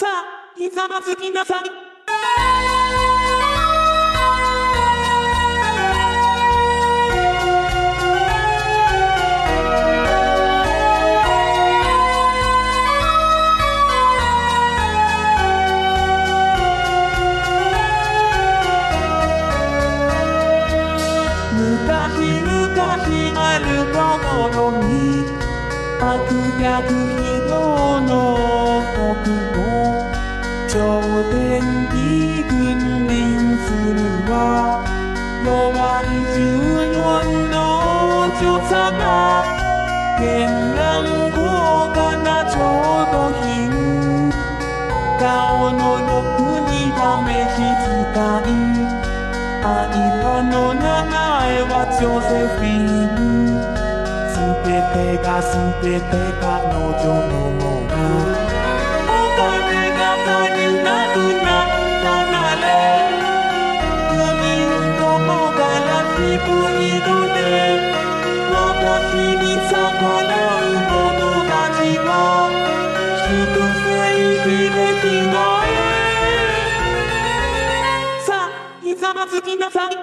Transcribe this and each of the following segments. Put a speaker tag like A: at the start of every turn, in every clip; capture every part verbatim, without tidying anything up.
A: さあ、ひざまずきなさい。昔々あるところに悪逆非道の国を頂点に君臨するは弱いじゅうよんの女様絢爛豪華な調度品顔の欲に試し使い相葉の名前はジョセフィーヌすべてがすべて彼女のものお金が足りなくなったなら海のもからしぶいので私に逆らう者たちを粛清してしまえさあひざまずきなさい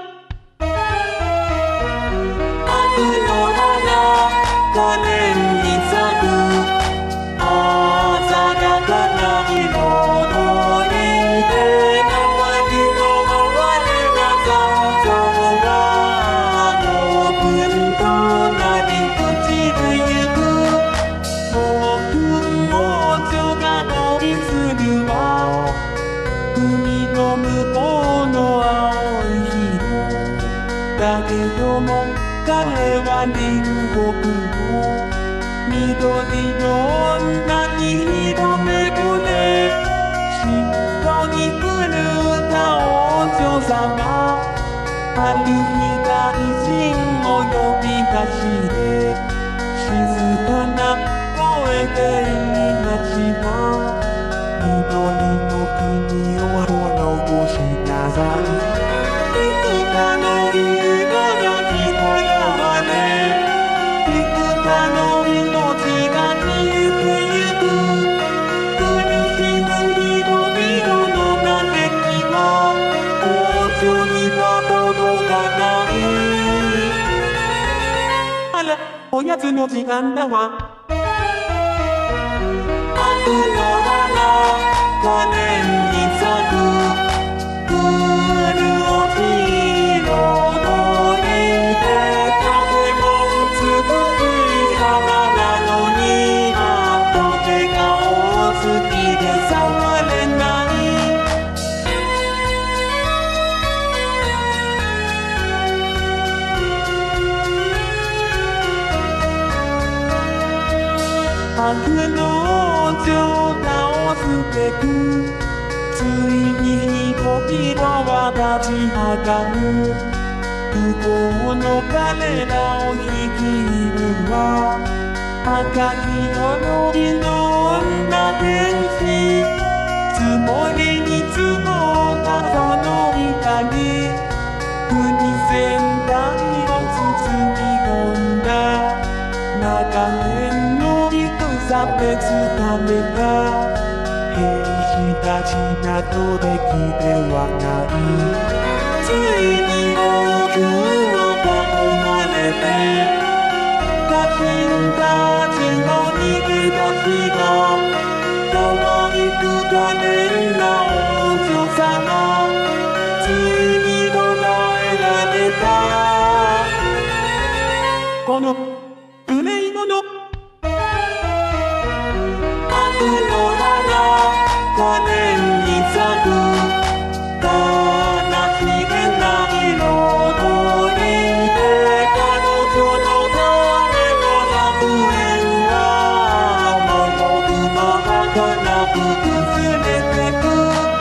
A: 悪の花可憐に咲く鮮やかな色のいてなわりの我が山頂はオープンとなり朽ちてゆく僕も女が恋するわ海の向こうの青い広だけども彼は隣国の緑の女に一目惚れ嫉妬に狂ったお嬢様ある日大臣を呼び出して静かな声で言いました緑の国を滅ぼしなさい幾多の理由が焼きたやれ幾多の命が消えてゆく苦しむ人々の嘆きは王女には届かないあらおやつの時間だわ悪の花可憐に咲く潤しい色のいてとても美しい花なのにとてが多すぎて触れない悪の王女を倒すべくついに人々は立ち上がる不幸の彼らを率いるは赤き鎧の女天使つもりに積もったその光国全体を包み込んだ長年の戦で掴めた兵士たちなどできてはないついに王宮を囲まれて家臣たちの逃げ出しが可愛く可憐な王女様ついに捕らえられたこの無礼者悪の花可憐に咲く悲しげな色のいて彼女のための楽園は迷うま儚く崩れてく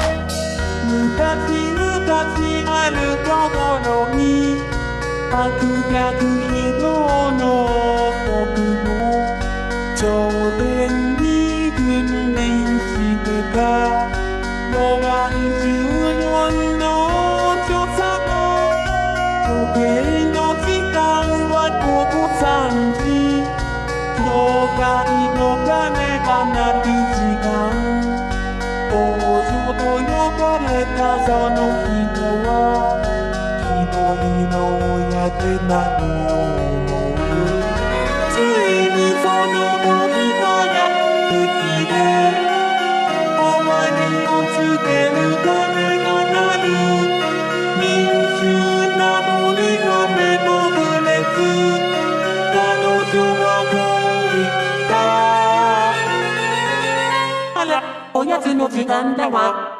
A: 昔々あるところに悪逆非道の国の頂点に君臨してた弱いじゅうよんの女様時計の時間は午後さんじ教会の鐘が鳴る時間その人はひどいのやって何を思う。ついにその時から好きで終わりを告げる鐘が鳴る。民衆なのに画面のブレス。彼女はこう言った。あら、おやつの時間だわ。